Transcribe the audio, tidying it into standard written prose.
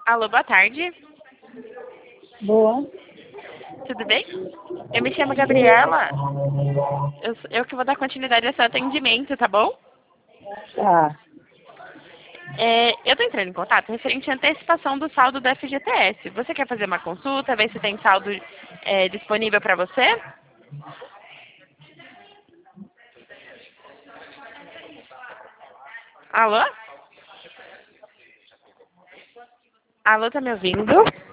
Alô, boa tarde. Boa. Tudo bem? Eu me chamo Gabriela. Eu que vou dar continuidade ao seu atendimento, tá bom? Tá. Eu tô entrando em contato referente à antecipação do saldo do FGTS. Você quer fazer uma consulta, ver se tem saldo disponível para você? Alô? Alô, tá me ouvindo?